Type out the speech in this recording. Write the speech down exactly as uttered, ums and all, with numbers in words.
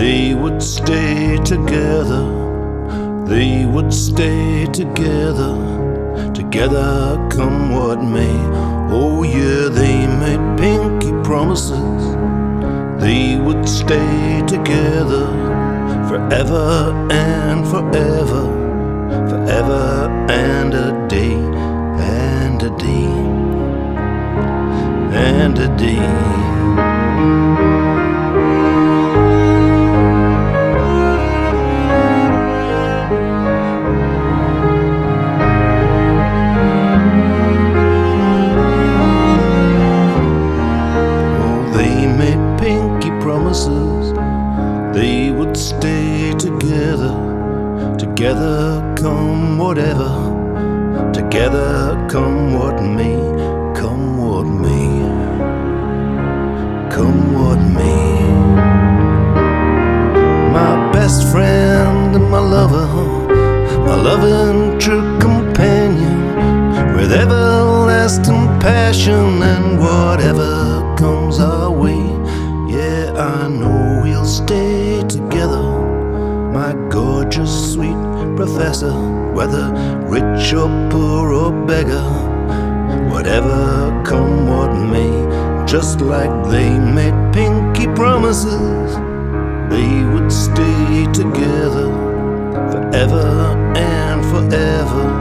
They would stay together, they would stay together, together come what may. Oh yeah, they made pinky promises. They would stay together forever and forever, forever and a day, and a day, and a day. They would stay together, together come whatever, together come what may, come what may, come what may. My best friend and my lover, my loving true companion, with everlasting passion and whatever comes our way. Yeah, I know we'll stay together, my gorgeous sweet professor, whether rich or poor or beggar, whatever come what may. Just like they made pinky promises, they would stay together forever and forever,